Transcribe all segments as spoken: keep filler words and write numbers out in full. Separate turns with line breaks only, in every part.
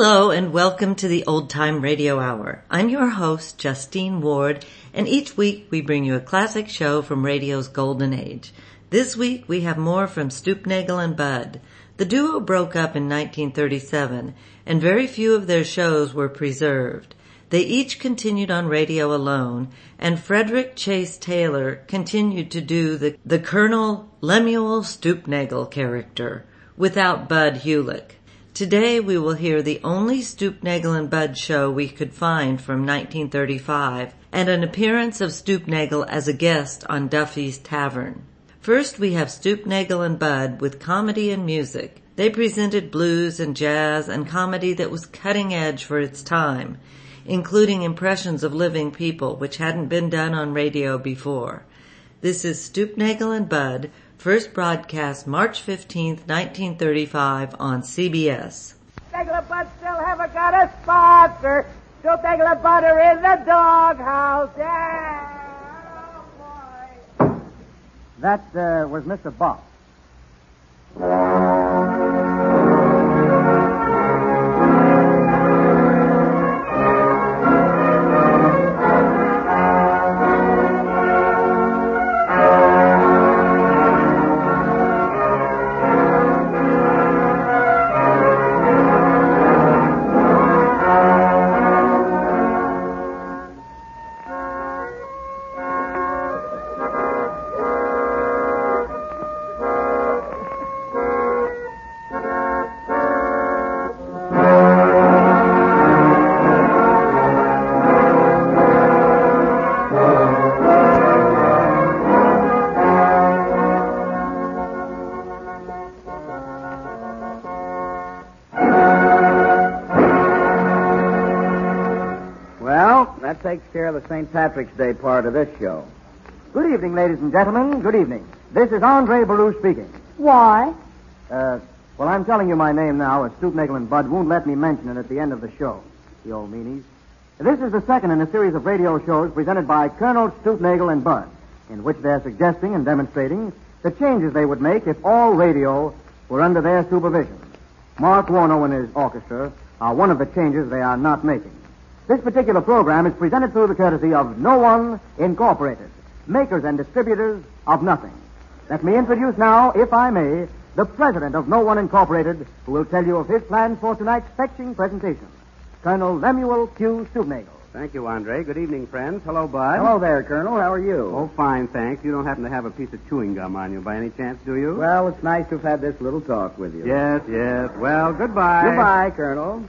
Hello and welcome to the Old Time Radio Hour. I'm your host, Justine Ward, and each week we bring you a classic show from radio's golden age. This week we have more from Stoopnagle and Bud. The duo broke up in nineteen thirty-seven, and very few of their shows were preserved. They each continued on radio alone, and Frederick Chase Taylor continued to do the, the Colonel Lemuel Stoopnagle character without Bud Hewlick. Today we will hear the only Stoopnagle and Bud show we could find from nineteen thirty-five and an appearance of Stoopnagle as a guest on Duffy's Tavern. First we have Stoopnagle and Bud with comedy and music. They presented blues and jazz and comedy that was cutting edge for its time, including impressions of living people which hadn't been done on radio before. This is Stoopnagle and Bud, first broadcast March fifteenth, nineteen thirty-five on C B S.
Stoopnagle and Bud still haven't got a sponsor. Stoopnagle and Bud are in the doghouse. Yeah. Oh, boy.
That uh, was Mister Bob.
Takes care of the Saint Patrick's Day part of this show.
Good evening, ladies and gentlemen. Good evening. This is Andre Ballou speaking.
Why?
Uh, well, I'm telling you my name now, as Stoopnagle and Bud won't let me mention it at the end of the show. The old meanies. This is the second in a series of radio shows presented by Colonel Stoopnagle and Bud, in which they're suggesting and demonstrating the changes they would make if all radio were under their supervision. Mark Warno and his orchestra are one of the changes they are not making. This particular program is presented through the courtesy of No One Incorporated, makers and distributors of nothing. Let me introduce now, if I may, the president of No One Incorporated, who will tell you of his plans for tonight's fetching presentation, Colonel Lemuel Q. Stoopnagle.
Thank you, Andre. Good evening, friends. Hello, Bud.
Hello there, Colonel. How are you?
Oh, fine, thanks. You don't happen to have a piece of chewing gum on you by any chance, do you?
Well, it's nice to have had this little talk with you.
Yes, yes. Well, goodbye.
Goodbye, Colonel.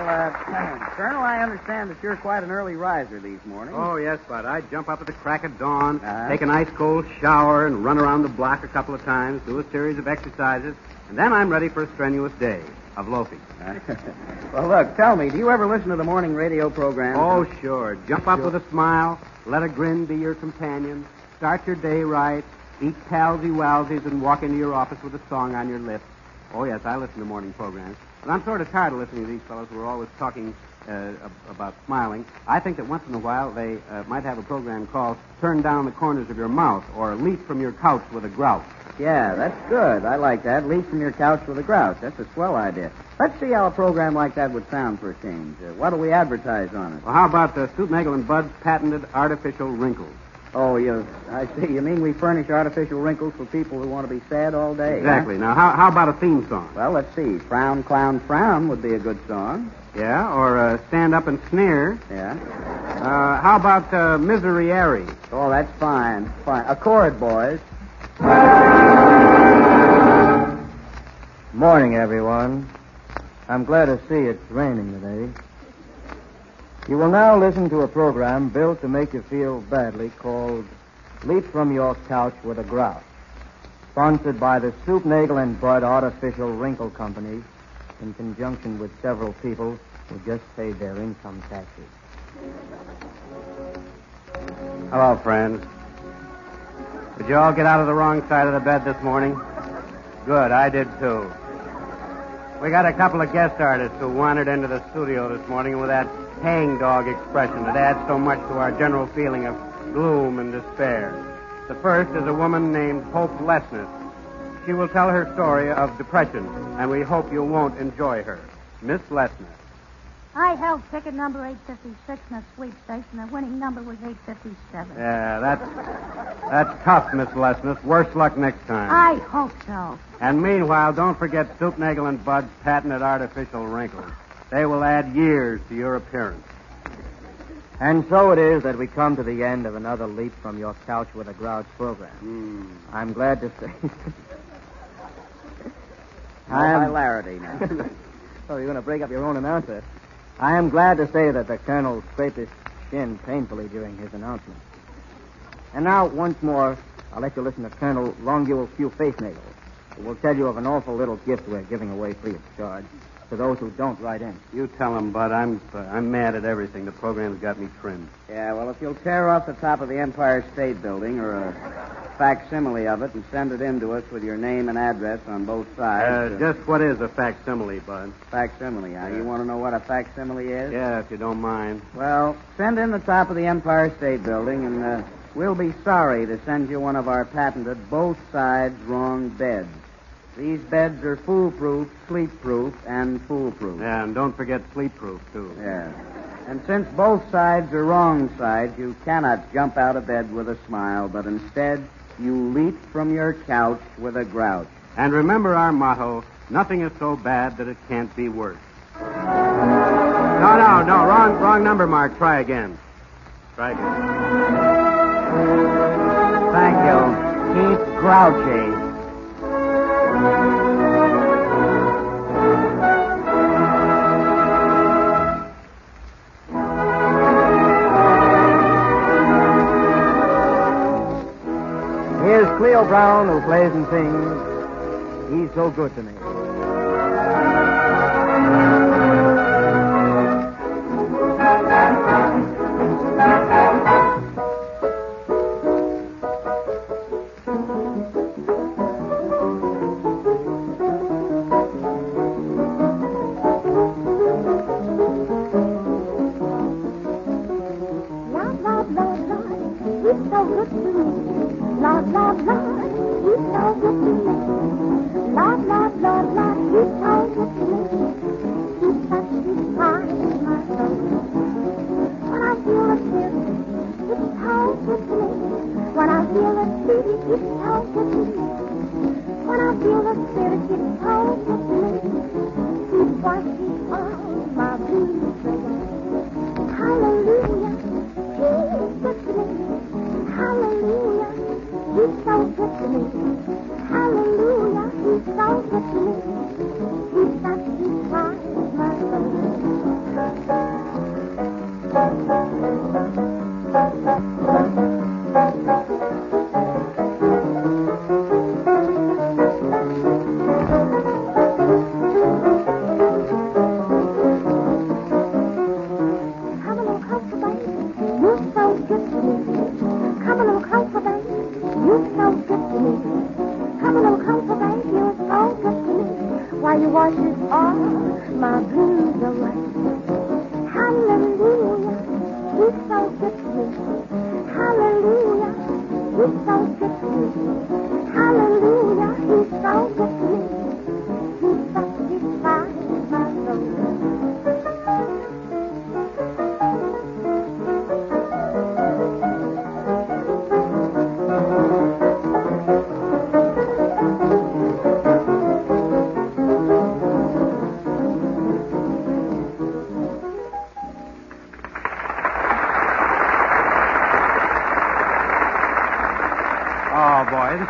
Well, uh, Colonel, I understand that you're quite an early riser these mornings.
Oh, yes, Bud. I jump up at the crack of dawn,
Uh-huh.
take an ice-cold shower, and run around the block a couple of times, do a series of exercises, and then I'm ready for a strenuous day of loafing.
Well, look, tell me, do you ever listen to the morning radio program?
Oh, sure. Jump up with a smile, let a grin be your companion, start your day right, eat palsy-walsies, and walk into your office with a song on your lips. Oh, yes, I listen to morning programs. But I'm sort of tired of listening to these fellows who are always talking uh, ab- about smiling. I think that once in a while they uh, might have a program called Turn Down the Corners of Your Mouth or Leap from Your Couch with a Grouch.
Yeah, that's good. I like that. Leap from your couch with a grouch. That's a swell idea. Let's see how a program like that would sound for a change. Uh, what do we advertise on it?
Well, how about the Stoop Nagel and Bud's patented artificial wrinkles?
Oh, you, I see. You mean we furnish artificial wrinkles for people who want to be sad all day?
Exactly.
Huh?
Now, how, how about a theme song?
Well, let's see. Frown, clown, frown would be a good song.
Yeah, or uh, Stand Up and Sneer.
Yeah.
Uh, how about uh, Misery Airy?
Oh, that's fine. Fine. Accord, boys.
Morning, everyone. I'm glad to see it's raining today. You will now listen to a program built to make you feel badly called Leap from Your Couch with a Grouch, sponsored by the Stoop Nagel and Bud Artificial Wrinkle Company in conjunction with several people who just paid their income taxes.
Hello, friends. Did you all get out of the wrong side of the bed this morning? Good, I did too. We got a couple of guest artists who wandered into the studio this morning with that hangdog expression that adds so much to our general feeling of gloom and despair. The first is a woman named Hope Lesness. She will tell her story of depression, and we hope you won't enjoy her. Miss Lesness.
I held ticket number eight fifty-six in a sweepstakes, and the winning number was eight fifty-seven.
Yeah, that's that's tough, Miss Lesness. Worse luck next time.
I hope so.
And meanwhile, don't forget Stoop Nagel and Bud's patented artificial wrinkles. They will add years to your appearance.
And so it is that we come to the end of another Leap from Your Couch with a Grouch program.
Mm.
I'm glad to say...
No
I am...
hilarity now.
Oh, you're going to break up your own announcer. I am glad to say that the Colonel scraped his chin painfully during his announcement. And now, once more, I'll let you listen to Colonel Longule Q. Facenagel, who will tell you of an awful little gift we're giving away free of charge to those who don't write in.
You tell him, Bud. I'm uh, I'm mad at everything. The program's got me trimmed.
Yeah, well, if you'll tear off the top of the Empire State Building or a facsimile of it and send it in to us with your name and address on both sides.
Uh, just what is a facsimile, Bud?
Facsimile, huh? You want to know what a facsimile is?
Yeah, if you don't mind.
Well, send in the top of the Empire State Building, and uh, we'll be sorry to send you one of our patented both sides wrong beds. These beds are foolproof, sleep-proof, and foolproof.
Yeah, and don't forget sleep-proof, too.
Yeah. And since both sides are wrong sides, you cannot jump out of bed with a smile, but instead you leap from your couch with a grouch.
And remember our motto, nothing is so bad that it can't be worse. No, no, no, wrong, wrong number, Mark. Try again. Try again.
Thank you. Keep grouchy.
Here's Cleo Brown, who plays and sings He's So Good to Me.
Hallelujah.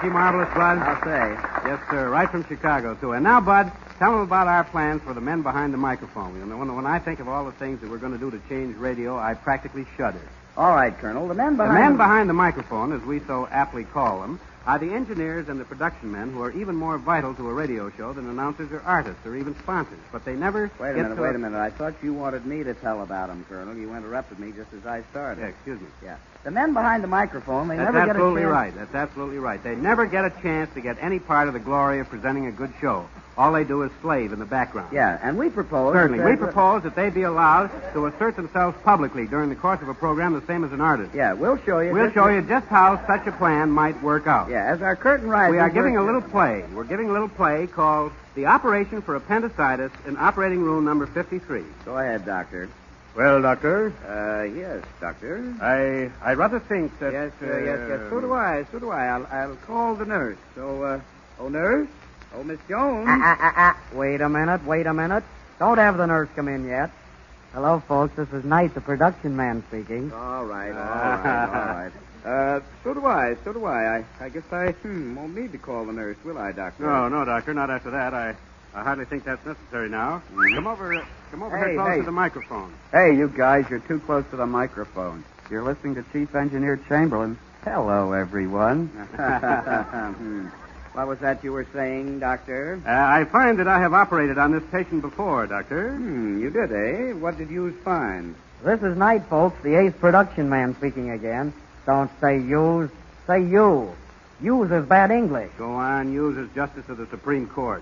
pretty marvelous, Bud?
I'll say.
Yes, sir. Right from Chicago, too. And now, Bud, tell them about our plans for the men behind the microphone. You know, when, when I think of all the things that we're going to do to change radio, I practically shudder.
All right, Colonel. The men
The
behind
men behind the microphone, as we so aptly call them, are the engineers and the production men who are even more vital to a radio show than announcers or artists or even sponsors. But they never
Wait a
get
minute,
to
wait a minute. I thought you wanted me to tell about them, Colonel. You interrupted me just as I started.
Yeah, excuse me.
Yeah. The men behind the microphone, they
That's
never get a
absolutely
chance...
right. That's absolutely right. They never get a chance to get any part of the glory of presenting a good show. All they do is slave in the background.
Yeah, and we propose...
Certainly.
that-
We propose that they be allowed to assert themselves publicly during the course of a program the same as an artist.
Yeah, we'll show you...
We'll
just
show
as-
you just how such a plan might work out.
Yeah, as our curtain rises...
We are giving
we're-
a little play. We're giving a little play called The Operation for Appendicitis in Operating Room Number fifty-three.
Go ahead, Doctor.
Well, Doctor,
Uh, yes, Doctor.
I I rather think that...
Yes, uh, yes, yes. So do I, so do I. I'll, I'll call the nurse. So, uh, oh, nurse? Oh, Miss Jones?
Ah, ah, ah, ah. Wait a minute, wait a minute. Don't have the nurse come in yet. Hello, folks. This is Knight, the production man speaking.
All right, all right, all right. Uh, so do I, so do I. I, I guess I hmm, won't need to call the nurse, will I, Doctor?
No, no, Doctor, not after that. I I hardly think that's necessary now. Come over, uh, come over
Hey,
here close
hey.
to the microphone.
Hey, you guys, you're too close to the microphone. You're listening to Chief Engineer Chamberlain. Hello, everyone. Hmm. What was that you were saying, Doctor?
Uh, I find that I have operated on this patient before, Doctor.
Hmm, you did, eh? What did you find?
This is Knight, folks, the ace production man speaking again. Don't say use, say you. Use is bad English.
Go on, use as Justice of the Supreme Court.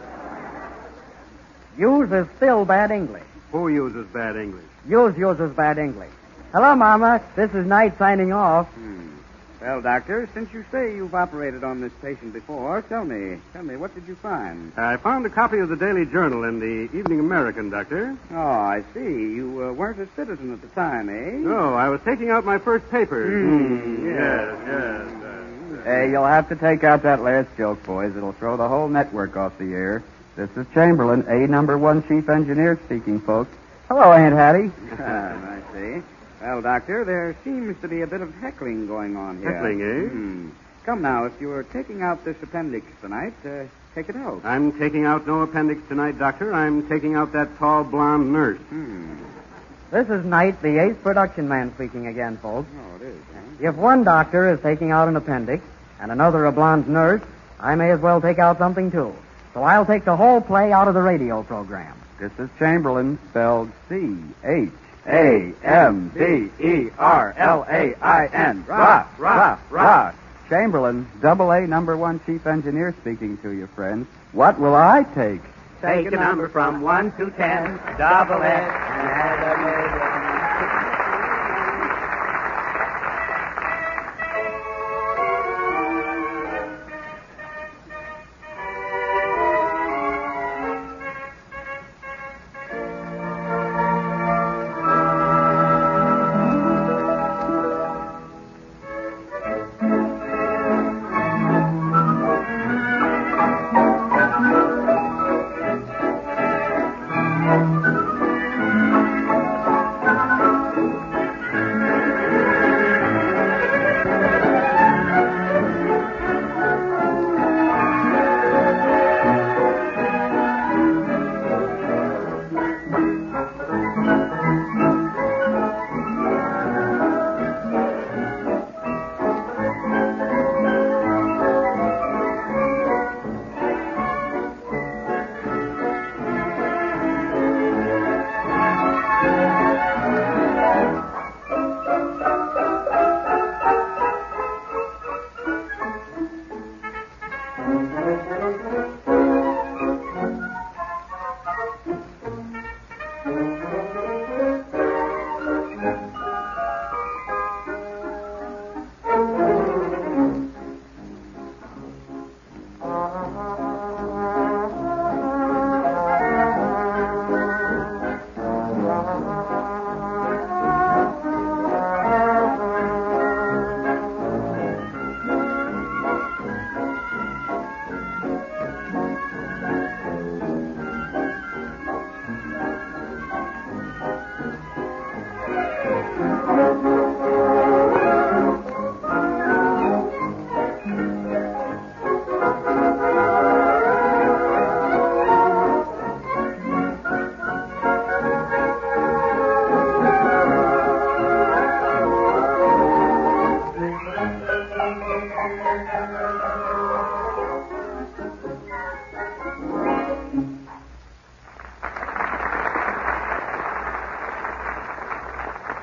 Use is still bad English.
Who uses bad English?
Use uses bad English. Hello, Mama. This is Knight signing off.
Hmm. Well, Doctor, since you say you've operated on this patient before, tell me, tell me, what did you find?
I found a copy of the Daily Journal in the Evening American, Doctor.
Oh, I see. You uh, weren't a citizen at the time, eh?
No, I was taking out my first paper.
Hmm,
Yes, yes. uh,
Hey, you'll have to take out that last joke, boys. It'll throw the whole network off the air. This is Chamberlain, A number one chief engineer speaking, folks. Hello, Aunt Hattie. I see. Well, Doctor, there seems to be a bit of heckling going on here.
Heckling, eh?
Hmm. Come now, if you're taking out this appendix tonight, uh, take it out.
I'm taking out no appendix tonight, Doctor. I'm taking out that tall blonde nurse.
Hmm.
This is Knight, the ace production man speaking again, folks.
Oh, it is, huh?
If one doctor is taking out an appendix and another a blonde nurse, I may as well take out something, too. So I'll take the whole play out of the radio program.
This is Chamberlain, spelled C H A M B E R L A I N. Rah, rah, rah. Chamberlain, double A number one chief engineer speaking to you, friends. What will I take?
Take a number from one to ten, double it, and add a million.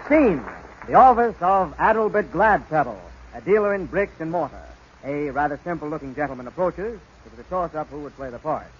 Scene, the office of Adelbert Gladpebble, a dealer in bricks and mortar. A rather simple-looking gentleman approaches. It was a toss-up who would play the part.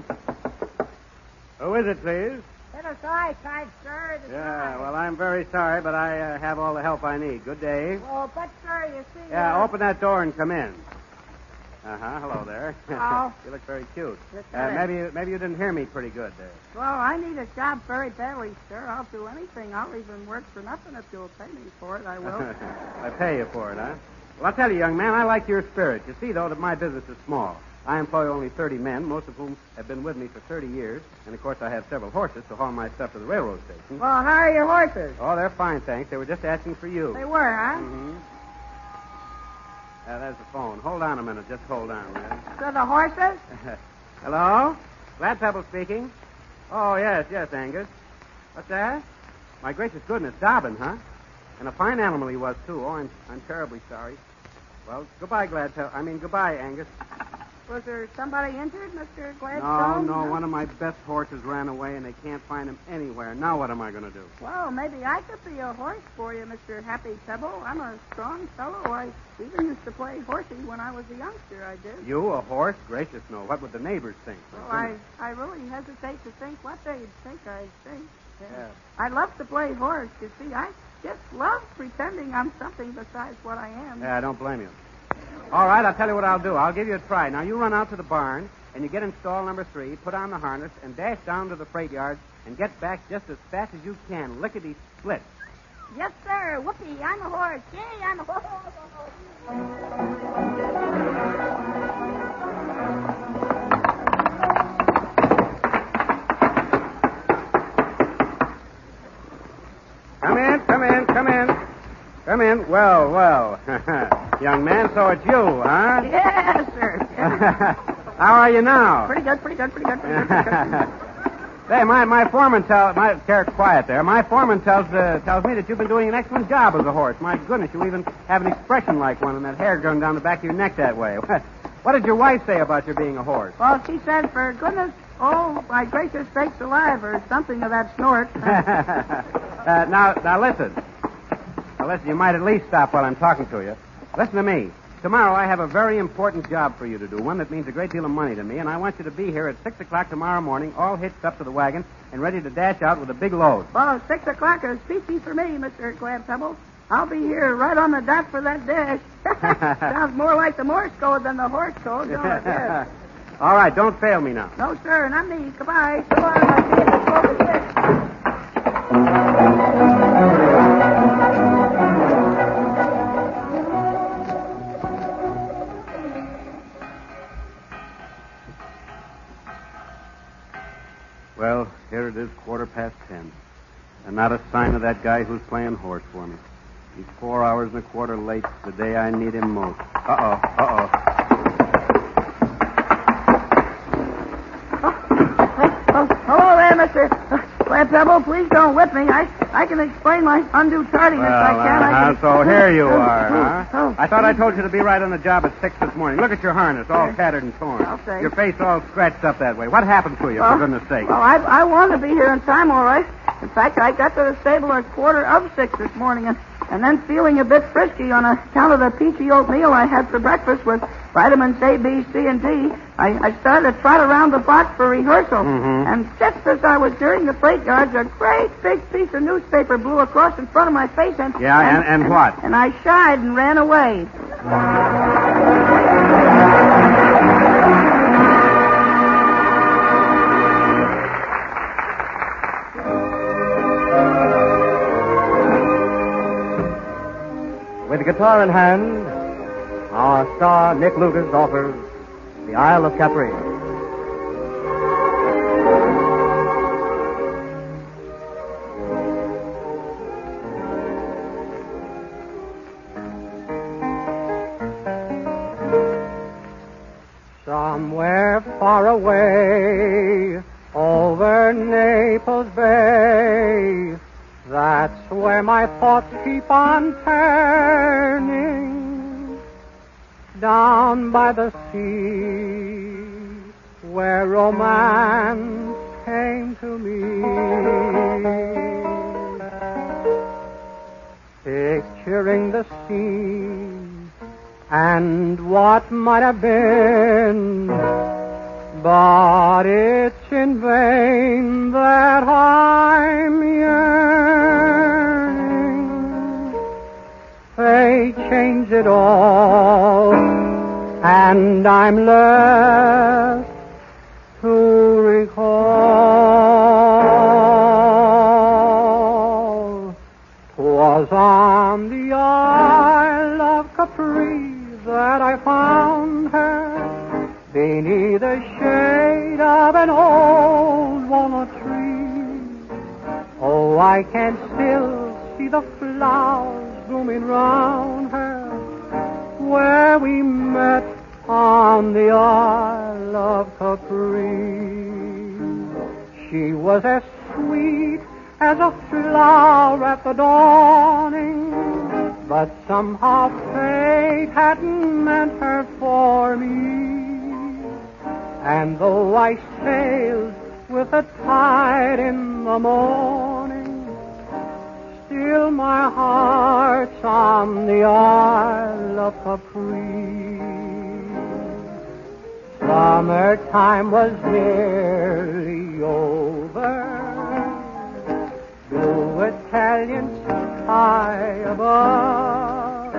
Who is it, please?
Let us I, kind sir. It is
Yeah,
I.
well, I'm very sorry, but I uh, have all the help I need. Good day.
Oh, but, sir, you see...
Yeah,
uh,
open that door and come in. Uh-huh, hello there.
Hello.
You look very cute.
Yes,
Uh,
sir.
maybe, you- maybe you didn't hear me pretty good there.
Well, I need a job very badly, sir. I'll do anything. I'll even work for nothing if you'll pay me for it. I will.
I pay you for it, huh? Well, I'll tell you, young man, I like your spirit. You see, though, that my business is small. I employ only thirty men, most of whom have been with me for thirty years. And, of course, I have several horses to haul my stuff to the railroad station.
Well, how are your horses?
Oh, they're fine, thanks. They were just asking for you.
They were, huh?
Mm-hmm. Uh, there's the phone. Hold on a minute. Just hold on, will you?
So the horses?
Hello? Gladpebble speaking. Oh, yes, yes, Angus. What's that? My gracious goodness, Dobbin, huh? And a fine animal he was, too. Oh, I'm, I'm terribly sorry. Well, goodbye, Gladpebble. I mean, goodbye, Angus.
Was there somebody injured, Mister
No,
Gladstone?
no, one of my best horses ran away, and they can't find him anywhere. Now what am I going to do?
Well, maybe I could be a horse for you, Mister Happy Pebble. I'm a strong fellow. I even used to play horsey when I was a youngster, I did.
You, a horse? Gracious, no. What would the neighbors think?
Well, I, I really hesitate to think what they'd think I think.
Yeah.
I love to play horse. You see, I just love pretending I'm something besides what I am.
Yeah, I don't blame you. All right, I'll tell you what I'll do. I'll give you a try. Now, you run out to the barn, and you get in stall number three, put on the harness, and dash down to the freight yard, and get back just as fast as you can. Lickety-split.
Yes, sir. Whoopee, I'm a horse. Yay, I'm a horse.
Come in, come in, come in. Come in. Well, well. Young man, so it's you, huh?
Yes, sir.
How are you now?
Pretty good, pretty good, pretty good, pretty good. Pretty good.
Hey, my, my foreman tells... My, Care quiet there. My foreman tells uh, tells me that you've been doing an excellent job as a horse. My goodness, you even have an expression like one and that hair going down the back of your neck that way. What did your wife say about your being a horse?
Well, she said, for goodness, oh, my gracious sakes alive, or something of that snort.
uh, now, now listen. Now listen, you might at least stop while I'm talking to you. Listen to me. Tomorrow I have a very important job for you to do, one that means a great deal of money to me, and I want you to be here at six o'clock tomorrow morning, all hitched up to the wagon and ready to dash out with a big load.
Well, six o'clock is peachy for me, Mister Gladpebble. I'll be here right on the dot for that dash. Sounds more like the Morse code than the horse code, don't it? Yes.
All right, don't fail me now.
No, sir, not me. Goodbye. So long, my kid. Let's go to six.
Well, here it is, quarter past ten. And not a sign of that guy who's playing horse for me. He's four hours and a quarter late the day I need him most. Uh-oh, uh-oh.
Oh, hello there, Mister Gladpebble. Please don't whip me. I, I can explain my undue tardiness.
Well,
I can. I
uh-huh,
can...
so here you
Oh,
are,
oh,
huh?
oh.
I thought I told you to be right on the job at six this morning. Look at your harness, all
Yes.
tattered and torn.
I'll say.
Your face all scratched up that way. What happened to you,
Well,
for goodness sake?
Well, I, I wanted to be here in time, all right. In fact, I got to the stable at quarter of six this morning, and, and then feeling a bit frisky on account of the peachy oatmeal I had for breakfast with vitamins A, B, C, and D, I, I started to trot around the box for rehearsal.
Mhm.
And just as I was nearing the freight yards, a great big piece of newspaper blew across in front of my face, and...
Yeah, and- and what?
And I shied and ran away.
With guitar in hand, our star Nick Lucas offers The Isle of Capri.
Somewhere far away over Naples Bay, that's where my thoughts keep on turning. Down by the sea, where romance came to me.
picturing the scene and what might have been. But it's in vain that I'm yearning. Fate changed it all, and I'm left to recall. 'Twas on the Isle of Capri that I found her, beneath the shade of an old walnut tree. Oh, I can still see the flowers blooming round her, where we met on the Isle of Capri. She was as sweet as a flower at the dawning, but somehow fate hadn't meant her for me. And though I sailed with the tide in the morning, still my heart's on the Isle of Capri. Summertime was nearly over. Blue Italian sky above.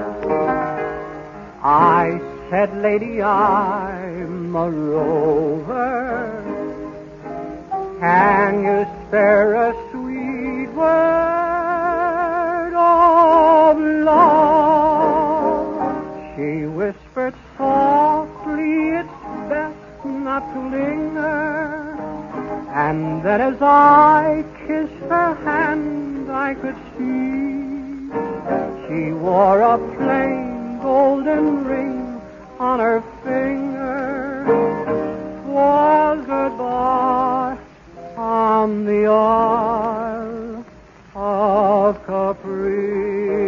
I said, lady, I'm a rover. Can you spare a sweet word of love? She whispered softly, it's best not to linger. And then as I kissed her hand, I could see she wore a plain golden ring on her finger. 'Twas goodbye on the Isle of Capri.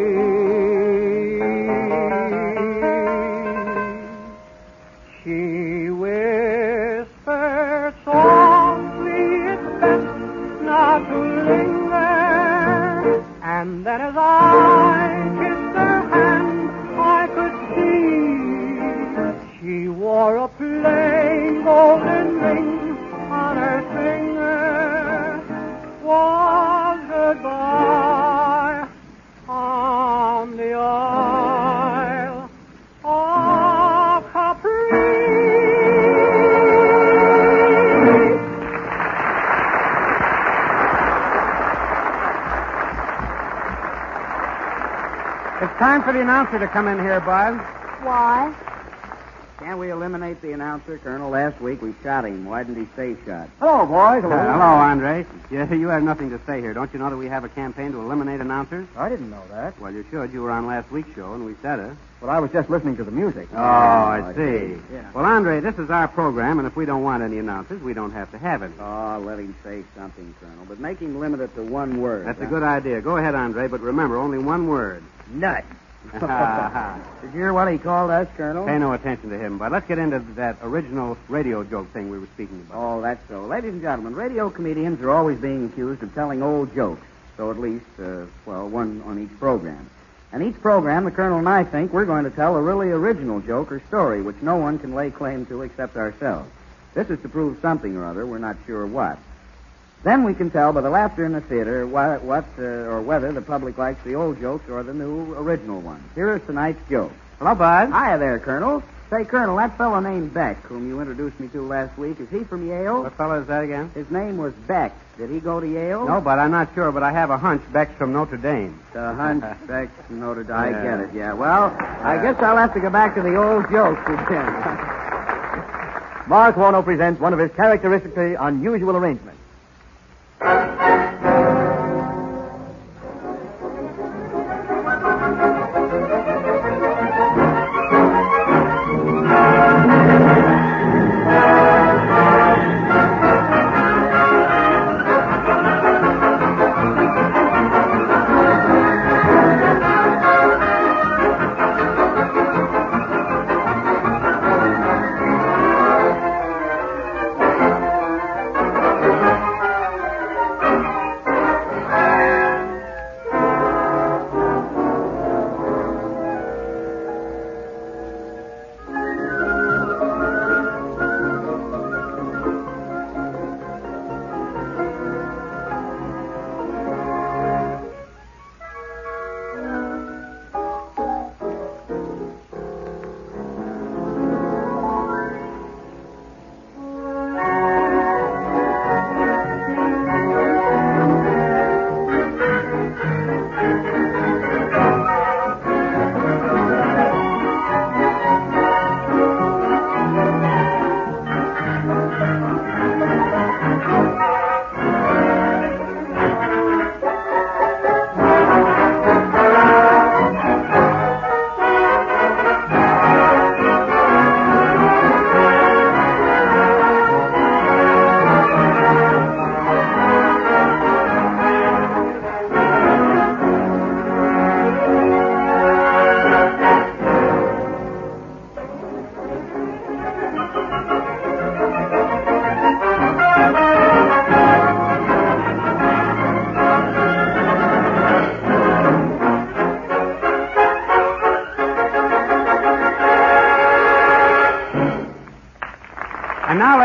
She whispered softly, it's best not to linger. And then as I kissed her hand, I could see she wore a plain golden ring on her finger. Was goodbye on the Isle of Capri.
It's time for the announcer to come in here, Bud.
Why?
Can't we eliminate the announcer, Colonel? Last week we shot him. Why didn't he stay shot?
Hello, boys.
Uh, hello, Andre. Yeah, you have nothing to say here. Don't you know that we have a campaign to eliminate announcers?
I didn't know that.
Well, you should. You were on last week's show, and we said it.
Well, I was just listening to the music.
Oh, I
I
see.
see. Yeah.
Well, Andre, this is our program, and if we don't want any announcers, we don't have to have it.
Oh, let him say something, Colonel. But make him limit it to one word.
That's a
huh?
good idea. Go ahead, Andre, but remember, only one word.
Nut. Did you hear what he called us, Colonel?
Pay no attention to him, but let's get into that original radio joke thing we were speaking about.
Oh, that's so. Ladies and gentlemen, radio comedians are always being accused of telling old jokes. So at least, uh, well, one on each program. And each program, the Colonel and I think, we're going to tell a really original joke or story which no one can lay claim to except ourselves. This is to prove something or other. We're not sure what. Then we can tell by the laughter in the theater what, what uh, or whether the public likes the old jokes or the new original ones. Here is tonight's joke.
Hello, Bud.
Hiya there, Colonel. Say, Colonel, that fellow named Beck, whom you introduced me to last week, is he from Yale?
What fellow is that again?
His name was Beck. Did he go to Yale?
No, but I'm not sure, but I have a hunch Beck's from Notre Dame.
The hunch, Beck, Notre Dame. I
Yeah.
get it, yeah. Well, I guess I'll have to go back to the old jokes again.
Mark Warno presents one of his characteristically unusual arrangements.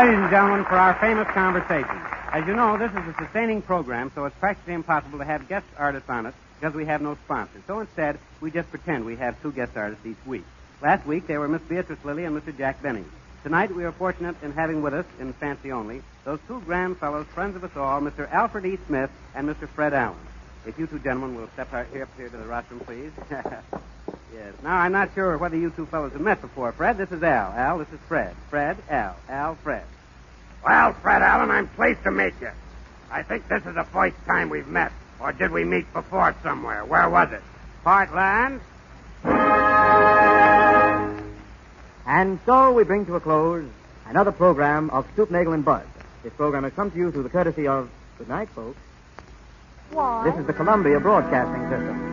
ladies and gentlemen, for our famous conversation. As you know, this is a sustaining program, so it's practically impossible to have guest artists on it because we have no sponsors. So instead, we just pretend we have two guest artists each week. Last week, they were Miss Beatrice Lilly and Mister Jack Benny. Tonight, we are fortunate in having with us, in fancy only, those two grand fellows, friends of us all, Mister Alfred E. Smith and Mister Fred Allen. If you two gentlemen will step out here, up here to the rostrum, please. Yes. Now, I'm not sure whether you two fellows have met before. Fred, this is Al. Al, this is Fred. Fred, Al. Al, Fred.
Well, Fred Allen, I'm pleased to meet you. I think this is the first time we've met. Or did we meet before somewhere? Where was it?
Portland.
And so we bring to a close another program of Stoop, Nagel, and Bud. This program has come to you through the courtesy of... Good night, folks.
Why?
This is the Columbia Broadcasting System.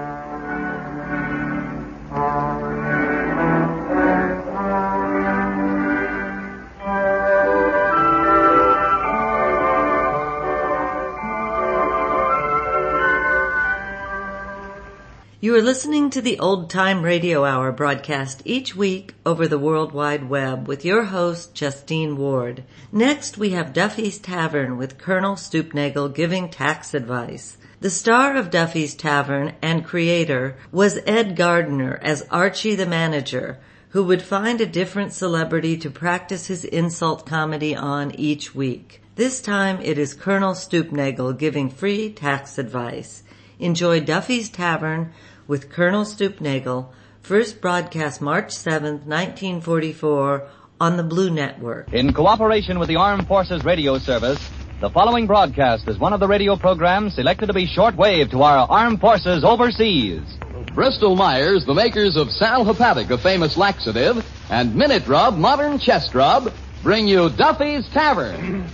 You are listening to the Old Time Radio Hour broadcast each week over the World Wide Web with your host, Justine Ward. Next, we have Duffy's Tavern with Colonel Stoopnagel giving tax advice. The star of Duffy's Tavern and creator was Ed Gardner as Archie the manager, who would find a different celebrity to practice his insult comedy on each week. This time, it is Colonel Stoopnagel giving free tax advice. Enjoy Duffy's Tavern with Colonel Stoopnagel, first broadcast March seventh, nineteen forty-four, on the Blue Network.
In cooperation with the Armed Forces Radio Service, the following broadcast is one of the radio programs selected to be shortwave to our armed forces overseas.
Bristol Myers, the makers of Sal Hepatic, a famous laxative, and Minute Rub, modern chest rub, bring you Duffy's Tavern.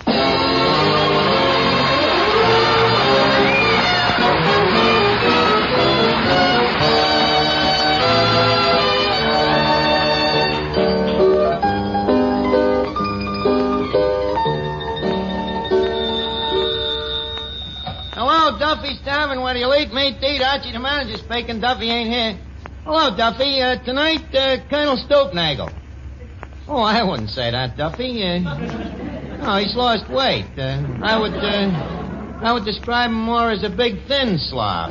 Duffy's Tavern, where you'll eat meat to eat. Archie, the manager's speaking. Duffy ain't here. Hello, Duffy. Uh, tonight, uh, Colonel Stoopnagel. Oh, I wouldn't say that, Duffy. Uh, no, he's lost weight. Uh, I would, uh, I would describe him more as a big, thin slob.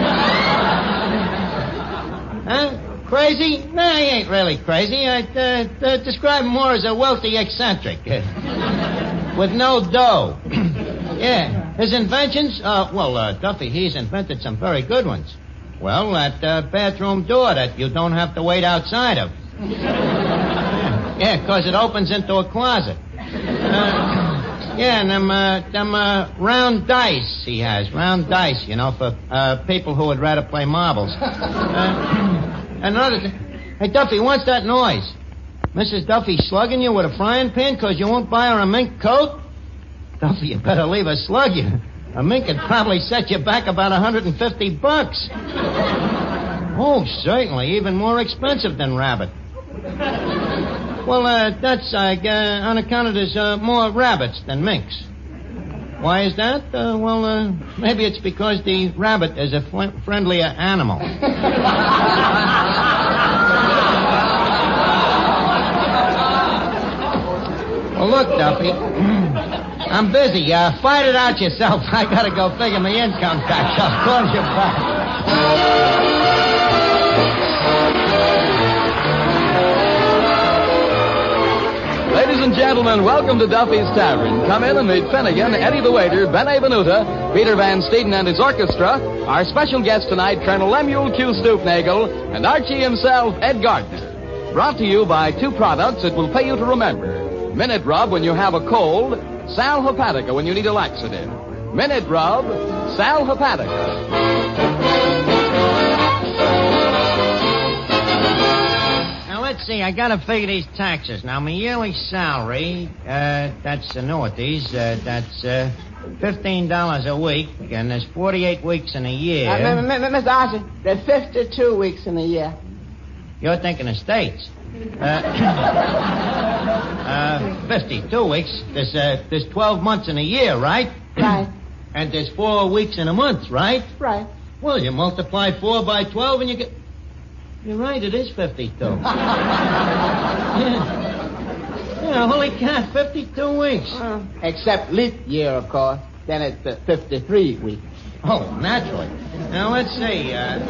Huh? Crazy? No, he ain't really crazy. I'd uh, uh, describe him more as a wealthy eccentric. Uh, with no dough. Yeah. His inventions? Uh, well, uh, Duffy, he's invented some very good ones. Well, that uh, bathroom door that you don't have to wait outside of. Yeah, because it opens into a closet. Uh, yeah, and them, uh, them uh, round dice he has. Round dice, you know, for uh, people who would rather play marbles. Uh, another thing. Hey, Duffy, what's that noise? Missus Duffy slugging you with a frying pan because you won't buy her a mink coat? Duffy, you better leave her slug you. A mink could probably set you back about one hundred fifty bucks. Oh, certainly. Even more expensive than rabbit. Well, uh, that's uh, uh, on account of there's uh, more rabbits than minks. Why is that? Uh, well, uh, maybe it's because the rabbit is a fl- friendlier animal. Well, look, Duffy. I'm busy. Uh, fight it out yourself. I gotta go figure my income tax. I'll call you back.
Ladies and gentlemen, welcome to Duffy's Tavern. Come in and meet Finnegan, Eddie the waiter, Ben Benuta, Peter Van Steeden and his orchestra, our special guest tonight, Colonel Lemuel Q. Stoopnagel, and Archie himself, Ed Gardner. Brought to you by two products that will pay you to remember. Minute Rub when you have a cold, Sal Hepatica when you need a laxative. Minute Rub, Sal Hepatica.
Now, let's see. I gotta figure these taxes. Now, my yearly salary, uh, that's annuities, uh, that's, uh, fifteen dollars a week, and there's forty-eight weeks in a year.
Uh, Mister Archie, there's fifty-two weeks in a year.
You're thinking of states. Uh, uh, fifty-two weeks. There's, uh, there's twelve months in a year, right?
Right.
And there's four weeks in a month, right?
Right.
Well, you multiply four by twelve and you get... You're right, it is fifty-two. Yeah. Yeah, holy cow, fifty-two weeks.
Uh, except leap year, of course. Then it's uh, fifty-three weeks.
Oh, naturally. Now, let's see. Uh,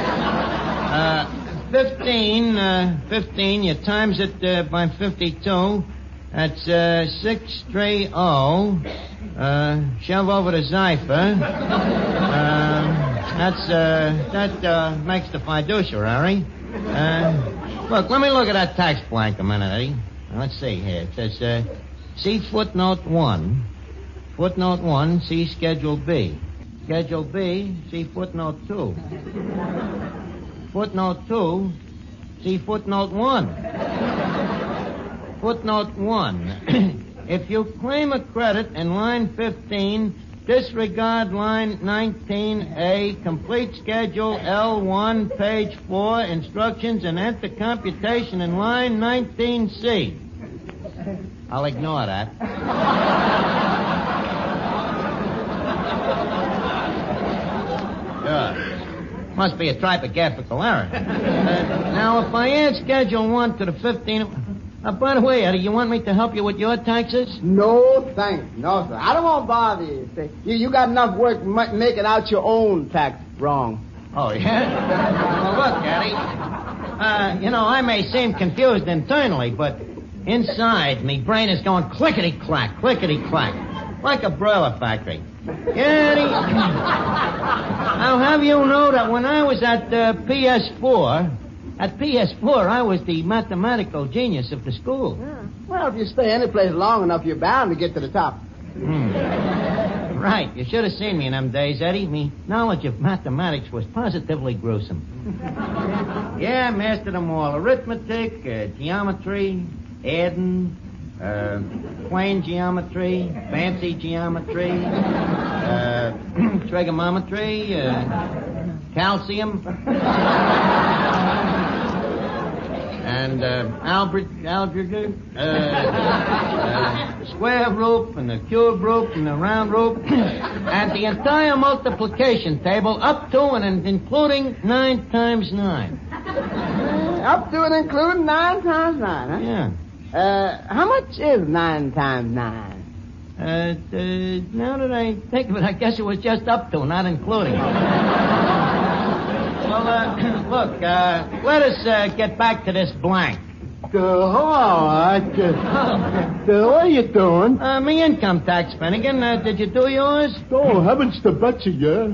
uh, fifteen, uh, fifteen, you times it uh, by fifty-two. That's uh, six three oh. Uh, shove over the cipher. Uh, that's, uh, that uh, makes the fiduciary. Uh, look, let me look at that tax blank a minute, Eddie. Now, let's see here. It says, uh, see footnote one. Footnote one, see Schedule B. Schedule B, see footnote two. Footnote two, see footnote one. Footnote one. If you claim a credit in line fifteen, disregard line nineteen A, complete schedule L one, page four, instructions, and enter computation in line nineteen C. I'll ignore that. Good. Must be a typographical error. Uh, now, if I add Schedule one to the fifteen... Uh, by the way, Eddie, you want me to help you with your taxes?
No, thanks. No, sir. I don't want to bother you. See, you, you got enough work m- making out your own tax wrong.
Oh, yeah? Well, look, Eddie. Uh, you know, I may seem confused internally, but inside, me brain is going clickety-clack, clickety-clack, like a broiler factory. Yeah, Eddie. I'll have you know that when I was at uh, P S four... At P S four, I was the mathematical genius of the school.
Yeah. Well, if you stay any place long enough, you're bound to get to the top.
Hmm. Right. You should have seen me in them days, Eddie. Me knowledge of mathematics was positively gruesome. Yeah, I mastered them all. Arithmetic, uh, geometry, adding, uh, plane geometry, fancy geometry, uh, trigonometry, uh, calcium... And uh, algebra, algebra, uh, uh, square root, and the cube root, and the round root, and the entire multiplication table up to and including nine times nine.
Uh, up to and including nine times nine, huh?
Yeah.
Uh, how much is nine times nine?
Uh, uh, now that I think of it, I guess it was just up to, not including. Well, uh, look, uh, let us uh, get back to this blank.
Uh, all right. Uh, uh, what are you doing?
Uh, me income tax, Finnegan. Uh, did you do yours?
Oh, heavens to Betsy, yeah.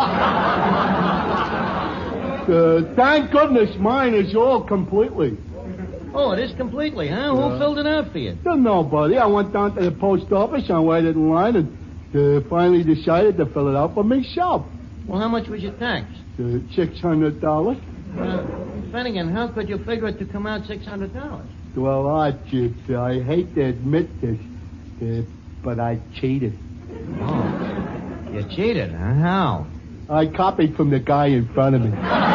uh, thank goodness mine is all completely.
Oh, it is completely, huh? Who
Yeah.
filled it out for you?
Nobody. I went down to the post office and waited in line and uh, finally decided to fill it out for myself.
Well, how much was your tax?
Uh, six hundred dollars.
Uh, Finnegan, how could you figure it to come out six hundred dollars?
Well, I, Chips, I hate to admit this, uh, but I cheated.
Oh, you cheated, huh? How?
I copied from the guy in front of me.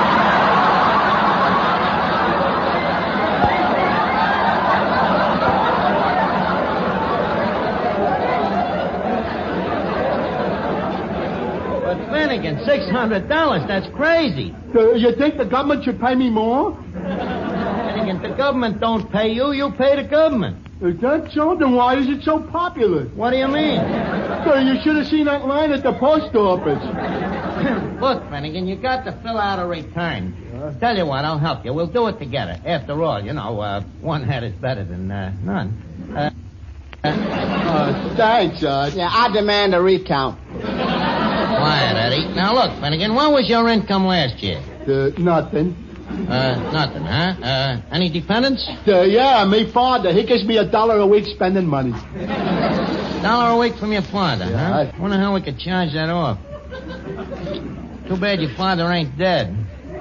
Six hundred dollars, that's crazy.
Uh, you think the government should pay me more?
Finnegan, the government don't pay you, you pay the government.
Is that so? Then why is it so popular?
What do you mean?
So you should have seen that line at the post office.
Look, Finnegan, you got to fill out a return. Uh, Tell you what, I'll help you. We'll do it together. After all, you know, uh, one head is better than uh, none. Uh,
uh, thanks, Judge.
Yeah, I demand a recount.
Quiet, Eddie. Now, look, Finnegan, what was your income last year?
Uh, nothing.
Uh, nothing, huh? Uh, any dependents?
Uh, yeah, me father. He gives me a dollar a week spending money.
Dollar a week from your father,
Yeah,
huh?
I-
Wonder how we could charge that off. Too bad your father ain't dead.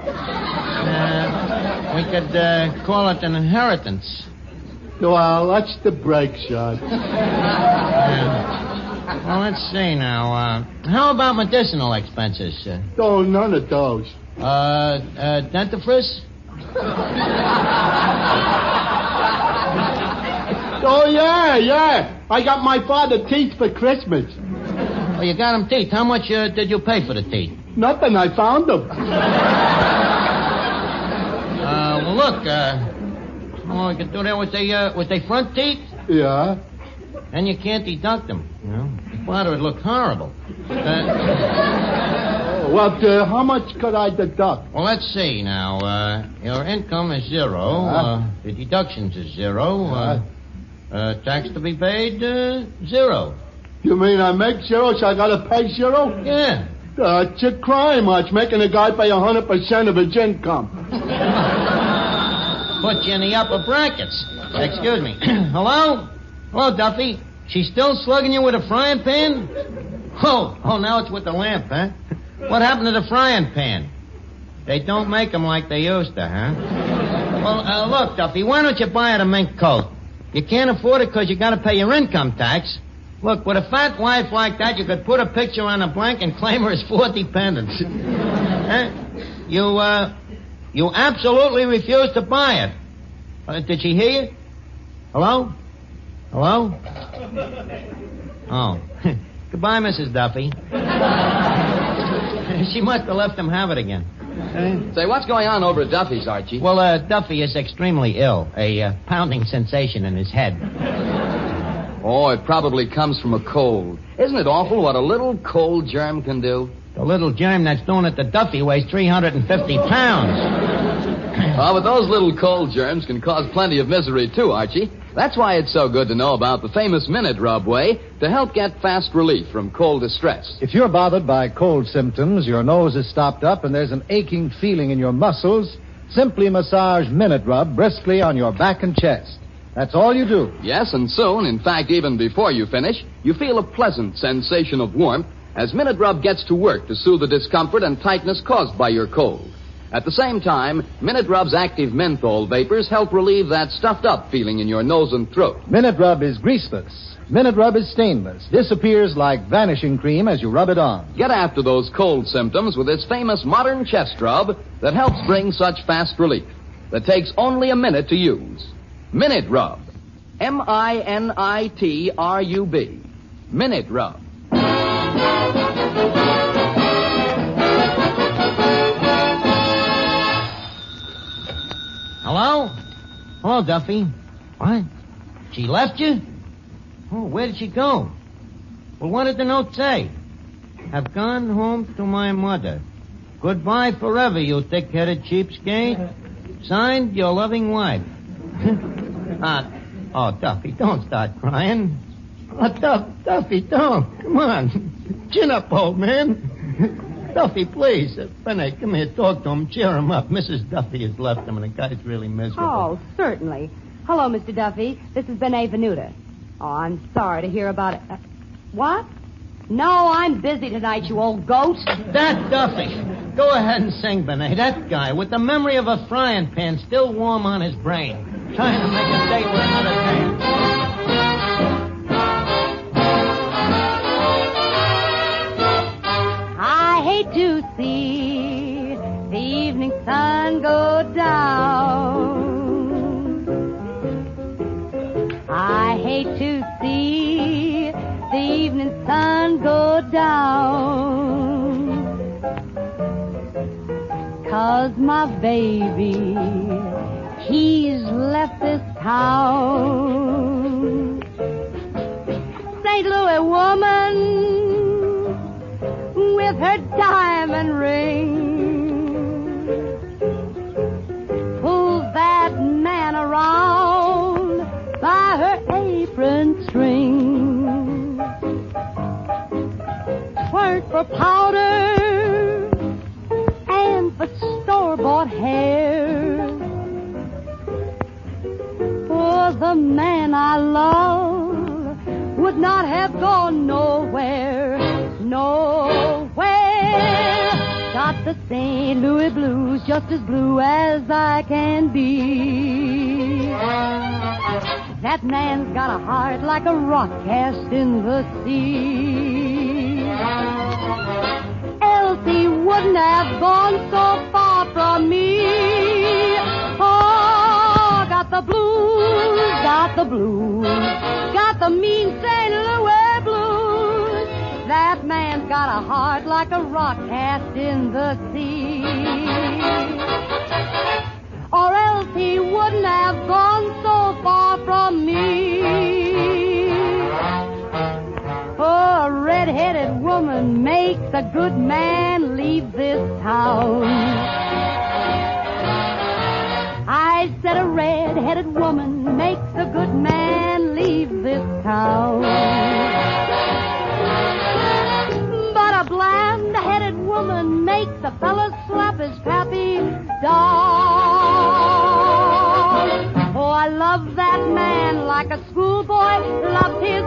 Uh, we could uh, call it an inheritance.
Well, that's the break, son.
Uh, well, let's see now. Uh, how about medicinal expenses? Uh,
Oh, none of those.
uh, uh, dentifrice?
Oh, yeah, yeah. I got my father teeth for Christmas.
Oh, you got him teeth. How much uh, did you pay for the teeth?
Nothing. I found them.
Uh, well, look, uh, oh, I could do that with the, uh, with the front teeth?
Yeah?
And you can't deduct them, you know. Father, it look horrible. Uh,
well, uh, how much could I deduct?
well, let's see now. Uh, your income is zero. Uh, the deductions is zero. Uh, uh, tax to be paid, uh, zero.
You mean I make zero, so I gotta pay zero?
Yeah.
That's a crime, Arch, making a guy pay one hundred percent of his income.
Put you in the upper brackets. Excuse me. Hello? Hello, Duffy. She's still slugging you with a frying pan? Oh, oh, now it's with the lamp, huh? What happened to the frying pan? They don't make them like they used to, huh? Well, uh, look, Duffy, why don't you buy her a mink coat? You can't afford it because you got to pay your income tax. Look, with a fat wife like that, you could put a picture on a blank and claim her as four dependents. Huh? You, uh, you absolutely refuse to buy it. Uh, did she hear you? Hello? Hello? Oh. Goodbye, Missus Duffy. She must have left him have it again.
Say, what's going on over at Duffy's, Archie?
Well, uh, Duffy is extremely ill. A uh, pounding sensation in his head.
Oh, it probably comes from a cold. Isn't it awful what a little cold germ can do?
The little germ that's doing it to Duffy weighs three hundred fifty pounds.
Oh, but those little cold germs can cause plenty of misery, too, Archie. That's why it's so good to know about the famous Minute Rub way to help get fast relief from cold distress.
If you're bothered by cold symptoms, your nose is stopped up, and there's an aching feeling in your muscles, simply massage Minute Rub briskly on your back and chest. That's all you do.
Yes, and soon, in fact, even before you finish, you feel a pleasant sensation of warmth as Minute Rub gets to work to soothe the discomfort and tightness caused by your cold. At the same time, Minute Rub's active menthol vapors help relieve that stuffed-up feeling in your nose and throat.
Minute Rub is greaseless. Minute Rub is stainless. Disappears like vanishing cream as you rub it on.
Get after those cold symptoms with this famous modern chest rub that helps bring such fast relief. That takes only a minute to use. Minute Rub. M I N I T R U B. Minute Rub.
Hello? Hello, Duffy. What? She left you? Oh, where did she go? Well, what did the note say? Have gone home to my mother. Goodbye forever, you thick-headed cheapskate. Signed, your loving wife. uh, oh, Duffy, don't start crying. Oh, Duff, Duffy, don't. Come on. Chin up, old man. Duffy, please. Uh, Benny, come here. Talk to him. Cheer him up. Missus Duffy has left him, and the guy's really miserable.
Oh, certainly. Hello, Mister Duffy. This is Benet Venuta. Oh, I'm sorry to hear about it. Uh, what? No, I'm busy tonight, you old ghost.
That Duffy. Go ahead and sing, Benet. That guy, with the memory of a frying pan still warm on his brain. Trying to make a date with another man.
To see the evening sun go down. I hate to see the evening sun go down. 'Cause my baby, he's left this town. Saint Louis woman with her diamond ring pulls that man around by her apron string. Twerk for powder and for store-bought hair. For the man I love would not have gone nowhere. Nowhere. Got the Saint Louis blues, just as blue as I can be. That man's got a heart like a rock cast in the sea. Else he wouldn't have gone so far from me. Oh, got the blues, got the blues, got the mean Saint Louis blues. That man's got a heart like a rock cast in the sea. Or else he wouldn't have gone so far from me. good man leave this town. I said a red-headed woman makes a good man leave this town. But a bland-headed woman makes a fella slap his pappy dog. Oh, I love that man like a schoolboy loves his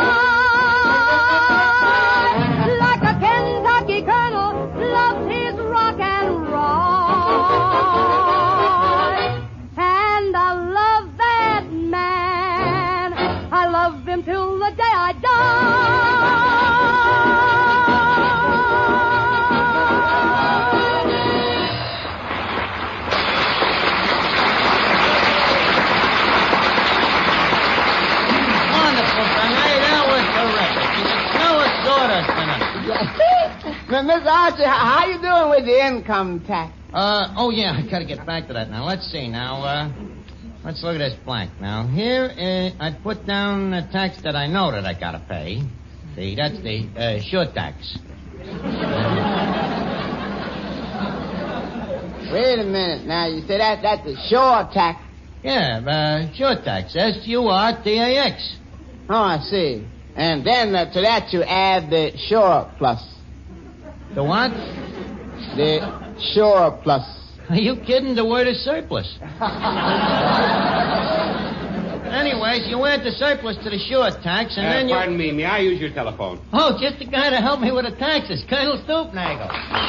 pie. Like a Kentucky colonel loves his rock and roll. And I love that man. I love him till the day I
Miss Archie, how you doing with the income tax?
Uh, oh, yeah, I gotta get back to that now. Let's see now, uh, let's look at this blank. Now, here, uh, I put down the tax that I know that I gotta pay. See, that's the, uh, sure tax.
Wait a minute now, you say that, that's the sure tax?
Yeah, uh, sure tax, S U R T A X.
Oh, I see. And then uh, to that you add the sure plus.
The what?
The sure plus.
Are you kidding? The word is surplus. Anyways, you add the surplus to the sure tax, and
uh,
then you...
Pardon me, may I use your telephone?
Oh, just the guy to help me with the taxes, Colonel Stoopnagel.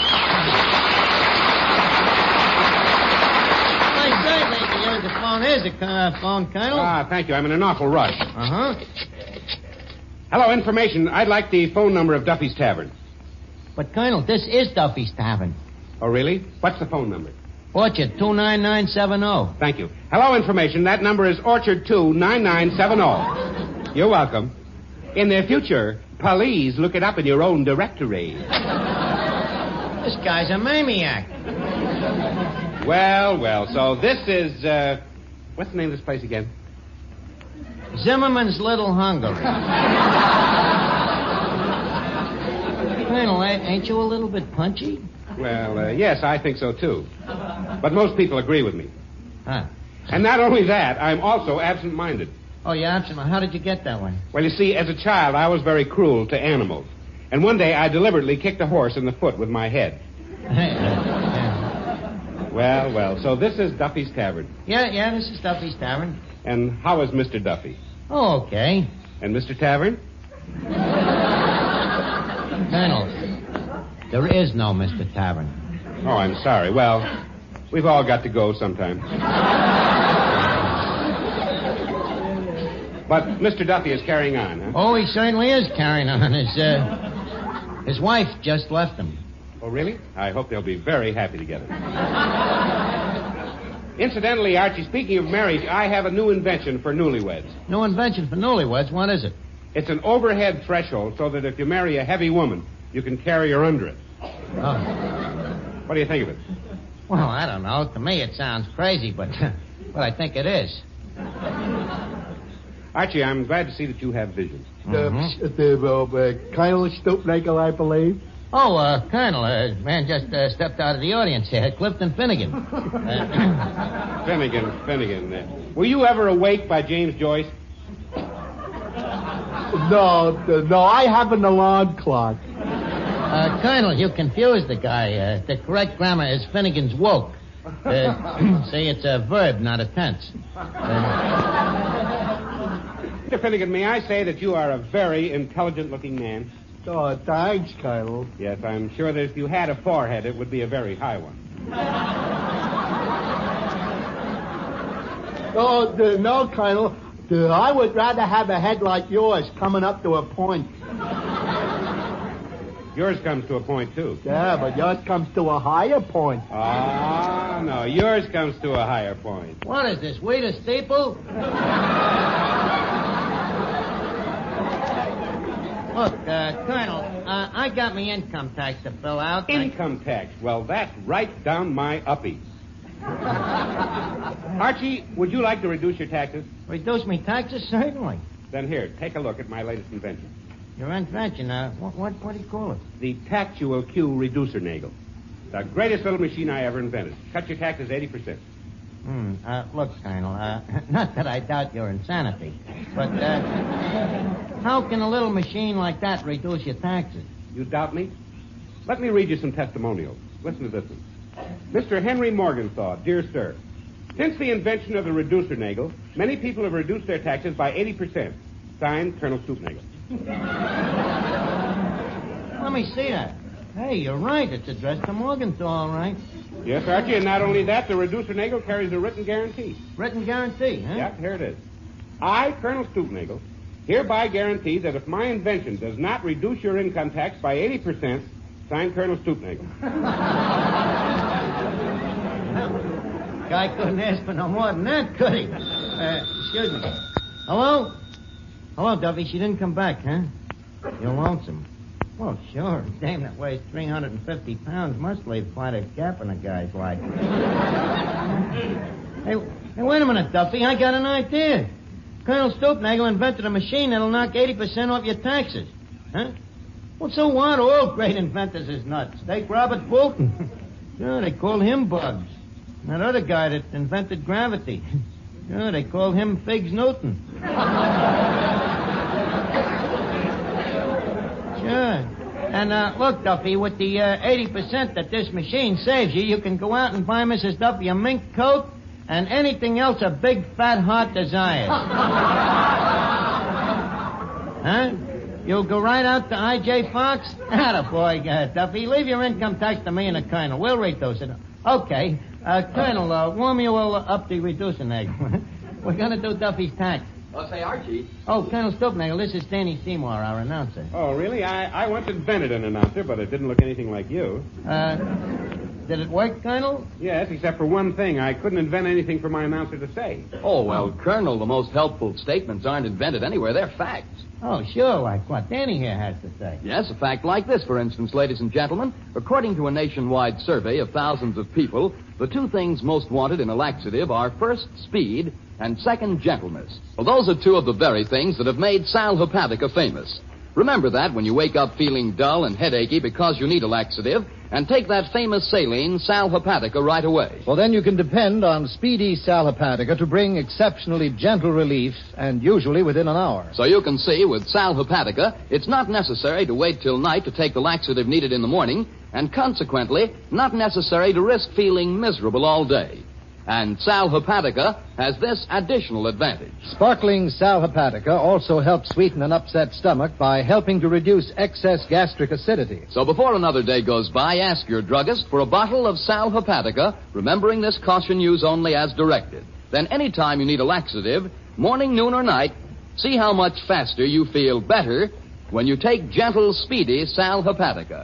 I certainly can use the phone. Here's the uh, phone, Colonel.
Ah, thank you. I'm in an awful rush.
Uh-huh.
Hello, information. I'd like the phone number of Duffy's Tavern.
But, Colonel, this is Duffy's Tavern.
Oh, really? What's the phone number?
Orchard two nine nine seven zero.
Thank you. Hello, information. That number is Orchard two nine nine seven zero. You're welcome. In the future, please look it up in your own directory.
This guy's a maniac.
Well, well, so this is, uh, what's the name of this place again?
Zimmerman's Little Hungary. Colonel, ain't you a little bit punchy?
Well, uh, yes, I think so, too. But most people agree with me.
Huh.
And not only that, I'm also absent-minded.
Oh, you're absent? How did you get that way?
Well, you see, as a child, I was very cruel to animals. And one day, I deliberately kicked a horse in the foot with my head. Well, well, so this is Duffy's Tavern.
Yeah, yeah, this is Duffy's Tavern.
And how is Mister Duffy?
Oh, okay.
And Mister Tavern?
Colonel, there is no Mister Tavern.
Oh, I'm sorry. Well, we've all got to go sometime. But Mister Duffy is carrying on, huh?
Oh, he certainly is carrying on. His, uh, his wife just left him.
Oh, really? I hope they'll be very happy together. Incidentally, Archie, speaking of marriage, I have a new invention for newlyweds.
New invention for newlyweds? What is it?
It's an overhead threshold so that if you marry a heavy woman, you can carry her under it.
Oh.
What do you think of it?
Well, I don't know. To me, it sounds crazy, but, but I think it is.
Archie, I'm glad to see that you have vision.
Mm-hmm. The, the uh, Colonel Stoopnagel, I believe.
Oh, uh, Colonel, uh, man just uh, stepped out of the audience here. Clifton Finnegan. Uh,
Finnegan, Finnegan. Uh, were you ever awake by James Joyce?
No, no, I have an alarm clock.
Uh, Colonel, you confused the guy. Uh, the correct grammar is Finnegan's woke. Uh, say it's a verb, not a tense. Uh,
Mister Finnegan, may I say that you are a very intelligent-looking man?
Oh, thanks, Colonel.
Yes, I'm sure that if you had a forehead, it would be a very high one.
Oh, the, no, Colonel. The, I would rather have a head like yours coming up to a point.
Yours comes to a point, too.
Yeah, but yours comes to a higher point.
Ah, no, yours comes to a higher point.
What is this, wait a steeple? Look, uh, Colonel, uh, I got me income tax to fill out.
Income I... tax? Well, that's right down my uppie. Archie, would you like to reduce your taxes?
Reduce me taxes? Certainly.
Then here, take a look at my latest invention.
Your invention, uh, what, what, what do you call it?
The Tactual Q Reducer Nagel. The greatest little machine I ever invented. Cut your taxes eighty percent.
Hmm. Uh, look, Colonel, uh, not that I doubt your insanity, but, uh, how can a little machine like that reduce your taxes?
You doubt me? Let me read you some testimonials. Listen to this one. Mister Henry Morgenthau, dear sir. Since the invention of the reducer nagel, many people have reduced their taxes by eighty percent. Signed, Colonel Stoopnagel.
Let me see that. Hey, you're right. It's addressed to Morgenthau, all right.
Yes, Archie, and not only that, the reducer nagel carries a written guarantee.
Written guarantee, huh?
Yep, here it is. I, Colonel Stoopnagel, hereby guarantee that if my invention does not reduce your income tax by eighty percent, signed, Colonel Stoopnagel.
Guy couldn't ask for no more than that, could he? Uh, excuse me. Hello? Hello, Duffy. She didn't come back, huh? You're lonesome. Well, sure. Damn, that weighs three hundred fifty pounds. Must leave quite a gap in a guy's life. hey, hey, wait a minute, Duffy. I got an idea. Colonel Stoopnagel invented a machine that'll knock eighty percent off your taxes. Huh? Well, so what? All great inventors is nuts. Take Robert Fulton. Sure, they called him Bugs. And that other guy that invented gravity. Sure, they called him Figs Newton. Sure. And, uh, look, Duffy, with the uh, eighty percent that this machine saves you, you can go out and buy Missus Duffy a mink coat and anything else a big fat heart desires. Huh? You'll go right out to I J Fox? Attaboy, uh, Duffy. Leave your income tax to me and the Colonel. We'll reduce it. Okay. Uh, Colonel, uh, warm you all up the reducing egg. We're going to do Duffy's tax.
Oh, say, Archie.
Oh, Colonel Stoopnagel, this is Danny Seymour, our announcer.
Oh, really? I, I once invented an announcer, but it didn't look anything like you.
Uh, did it work, Colonel?
Yes, except for one thing. I couldn't invent anything for my announcer to say.
Oh, well, Colonel, the most helpful statements aren't invented anywhere. They're facts.
Oh, sure, like what Danny here has to say.
Yes, a fact like this, for instance, ladies and gentlemen. According to a nationwide survey of thousands of people, the two things most wanted in a laxative are first, speed, and second, gentleness. Well, those are two of the very things that have made Sal Hepatica famous. Remember that when you wake up feeling dull and headachy because you need a laxative, and take that famous saline, Sal Hepatica, right away.
Well, then you can depend on speedy Sal Hepatica to bring exceptionally gentle relief, and usually within an hour.
So you can see, with Sal Hepatica, it's not necessary to wait till night to take the laxative needed in the morning, and consequently, not necessary to risk feeling miserable all day. And Sal Hepatica has this additional advantage.
Sparkling Sal Hepatica also helps sweeten an upset stomach by helping to reduce excess gastric acidity.
So before another day goes by, ask your druggist for a bottle of Sal Hepatica, remembering this caution use only as directed. Then anytime you need a laxative, morning, noon, or night, see how much faster you feel better when you take gentle, speedy Sal Hepatica.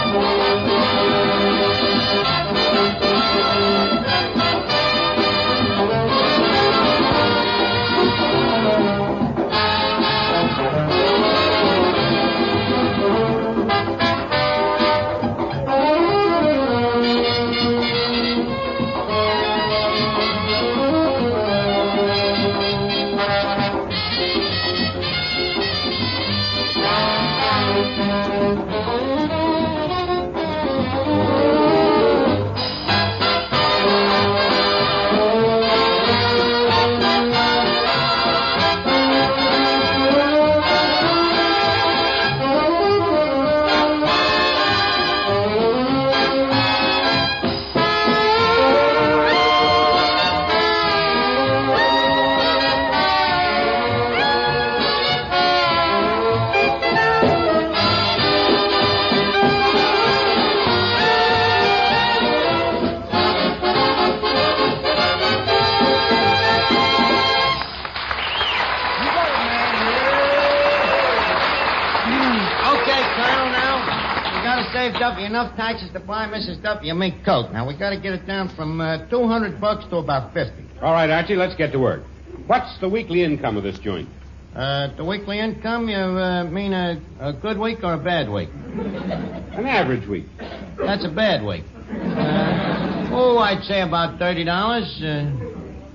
Duffy enough taxes to buy Missus Duffy a mink coat. Now, we got to get it down from uh, two hundred bucks to about fifty.
All right, Archie, let's get to work. What's the weekly income of this joint?
Uh, the weekly income, you uh, mean a, a good week or a bad week?
An average week.
That's a bad week. Uh, oh, I'd say about thirty dollars. Uh...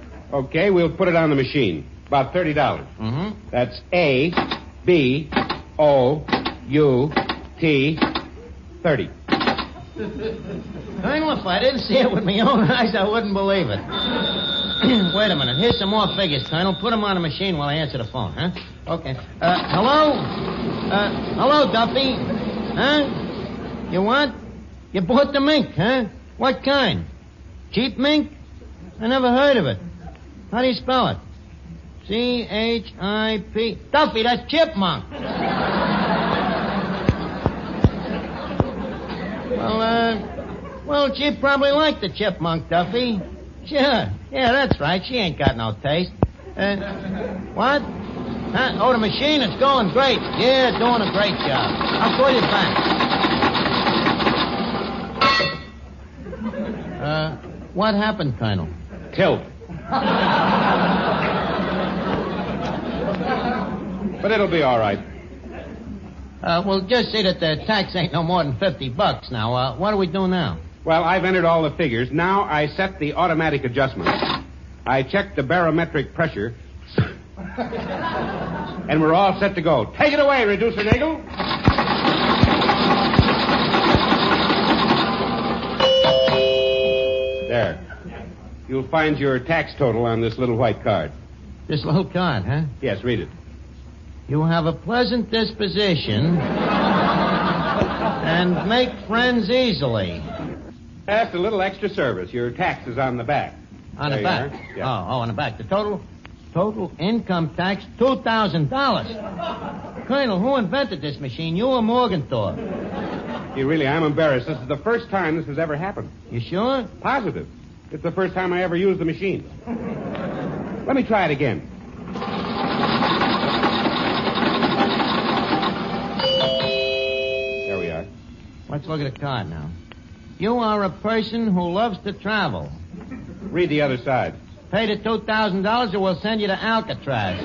Okay, we'll put it on the machine. About thirty dollars.
Mm-hmm.
That's A, B, O U T thirty.
Colonel, if I didn't see it with my own eyes, I wouldn't believe it. Wait a minute. Here's some more figures, Colonel. Put them on the machine while I answer the phone, huh? Okay. Uh, hello? Uh, hello, Duffy? Huh? You what? You bought the mink, huh? What kind? Cheap mink? I never heard of it. How do you spell it? C H I P. Duffy, that's chipmunk. Well, uh, well, she'd probably like the chipmunk, Duffy. Sure. Yeah, that's right. She ain't got no taste. Uh, what? Huh? Oh, the machine, it's going great. Yeah, doing a great job. I'll call you back. Uh, what happened, Colonel?
Tilt. But it'll be all right.
Uh, well, just see that the tax ain't no more than fifty bucks now. Uh, what do we do now?
Well, I've entered all the figures. Now I set the automatic adjustment. I checked the barometric pressure. And we're all set to go. Take it away, Reducer Nagel. There. You'll find your tax total on this little white card.
This little card, huh?
Yes, read it.
You have a pleasant disposition and make friends easily.
That's a little extra service. Your tax is on the back.
On
there
the back?
Yeah.
Oh, oh, on the back. The total total income tax, two thousand dollars. Colonel, who invented this machine, you or Morgenthau?
You really, I'm embarrassed. This is the first time this has ever happened.
You sure?
Positive. It's the first time I ever used the machine. Let me try it again. There we are.
Let's look at the card now. You are a person who loves to travel.
Read the other side.
Pay the two thousand dollars or we'll send you to Alcatraz.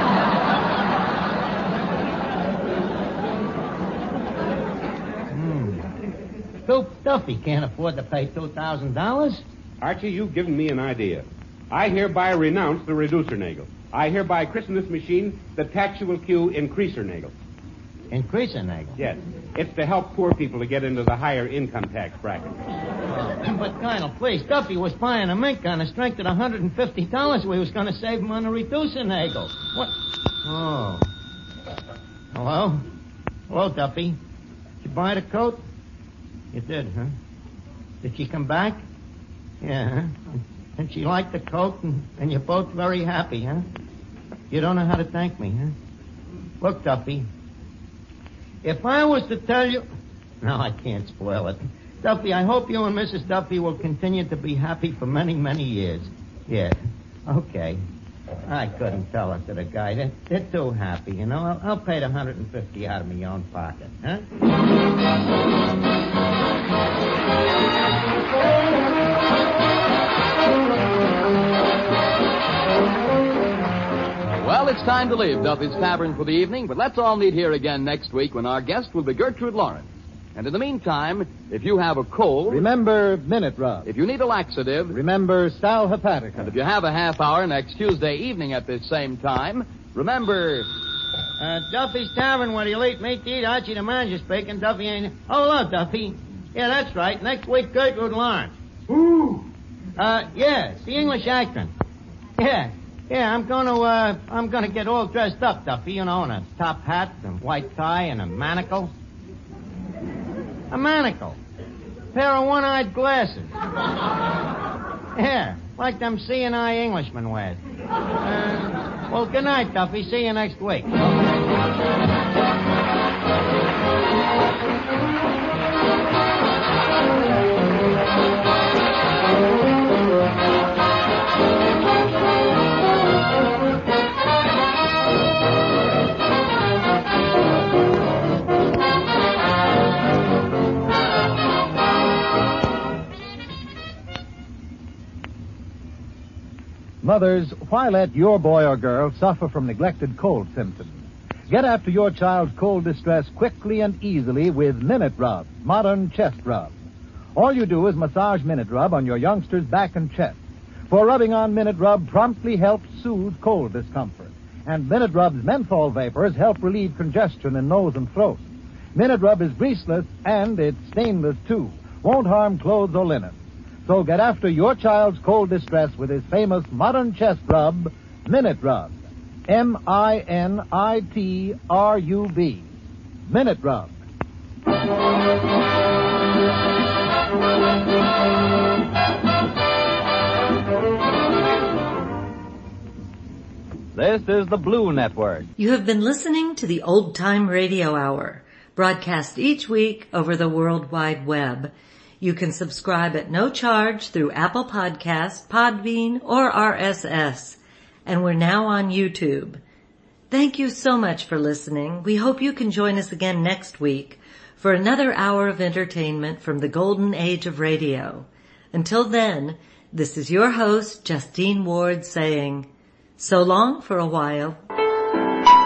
hmm. Stoop Duffy can't afford to pay two thousand dollars.
Archie, you've given me an idea. I hereby renounce the Reducer Nagel. I hereby christen this machine the Taxual Q Increaser Nagel.
Increaser Nagel?
Yes. It's to help poor people to get into the higher income tax bracket.
Oh, but, Colonel, please, Duffy was buying a mink on the strength of one hundred fifty dollars we was going to save him on the Reducer Nagel. What? Oh. Hello? Hello, Duffy. Did you buy the coat? You did, huh? Did she come back? Yeah, huh? And she liked the coat, and, and you're both very happy, huh? You don't know how to thank me, huh? Look, Duffy, if I was to tell you... No, I can't spoil it. Duffy, I hope you and Missus Duffy will continue to be happy for many, many years. Yeah, okay. I couldn't tell it to the guy. They're, they're too happy, you know. I'll, I'll pay the one hundred fifty out of my own pocket, huh?
Well, it's time to leave Duffy's Tavern for the evening, but let's all meet here again next week when our guest will be Gertrude Lawrence. And in the meantime, if you have a cold...
Remember Minute Rub.
If you need a laxative...
Remember Sal Hepatica.
And if you have a half hour next Tuesday evening at this same time, remember...
Uh, Duffy's Tavern, where you'll eat meat to eat. Archie the manager speaking. Duffy ain't... Oh, hello, Duffy. Yeah, that's right. Next week, Gertrude Lawrence.
Ooh.
Uh, yeah, it's the English accent. Yeah. Yeah, I'm gonna, uh, I'm gonna get all dressed up, Duffy, you know, in a top hat and white tie and a manacle. A manacle. Pair of one-eyed glasses. Yeah, like them seeing eye Englishmen wears. Uh, well, good night, Duffy. See you next week.
Mothers, why let your boy or girl suffer from neglected cold symptoms? Get after your child's cold distress quickly and easily with Minute Rub, modern chest rub. All you do is massage Minute Rub on your youngster's back and chest. For rubbing on Minute Rub promptly helps soothe cold discomfort. And Minute Rub's menthol vapors help relieve congestion in nose and throat. Minute Rub is greaseless and it's stainless, too. Won't harm clothes or linen. So get after your child's cold distress with his famous modern chest rub, Minute Rub. M I N I T R U B. Minute Rub.
This is the Blue Network.
You have been listening to the Old Time Radio Hour, broadcast each week over the World Wide Web. You can subscribe at no charge through Apple Podcasts, Podbean, or R S S. And we're now on YouTube. Thank you so much for listening. We hope you can join us again next week for another hour of entertainment from the golden age of radio. Until then, this is your host, Justine Ward, saying, so long for a while.